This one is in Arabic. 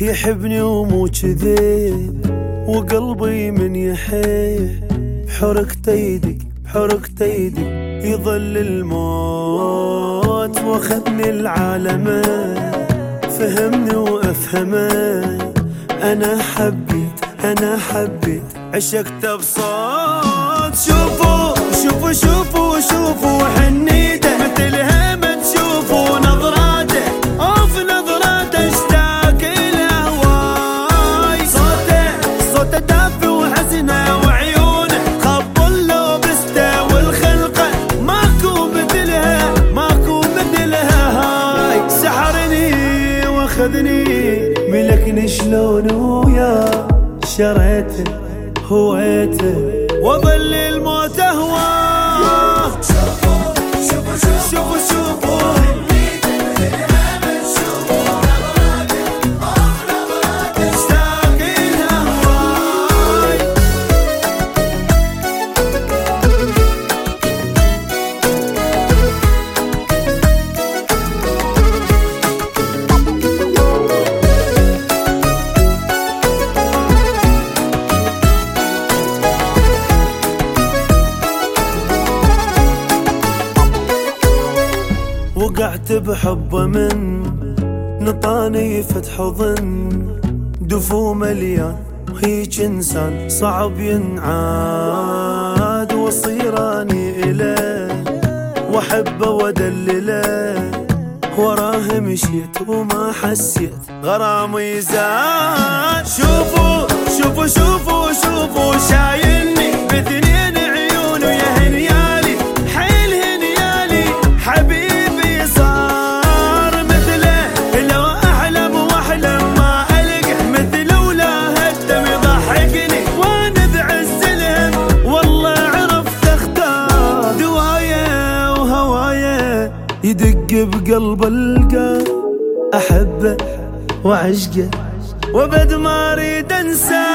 يحبني ومو جذي وقلبي من يحيه بحركة يدك بحركة يدك يظل الموت واخذني العالم فهمني وافهمه انا حبيت عشقت بصوت شوفوا شوفوا شوفوا شوفوا حنيته مثلها ما تشوفوا نظراته اوف نظراته اشتاق الهواي صوته دافي وحزنه وعيونه خبل لو بسته والخلقه ماكو مثلها هاي سحرني واخذني ملكني شلون وياه شريته هويته وظل الموت هواه شوفوا شوفوا شوفوا شوفوا اشتاق الهواي وقعت بحبه من نطاني فتح ظن دفو مليان هيج انسان صعب ينعاد وصيراني إله واحبه ودلله وراه مشيت وما حسيت غرامي زاد شوفوا شوفوا شوفوا شوفوا شايلني باثنين عيونه يا هنيالي حيل هنيالي حبيبي يدق بقلب القلب أحبه وعشقه وبد ما أريد أنساه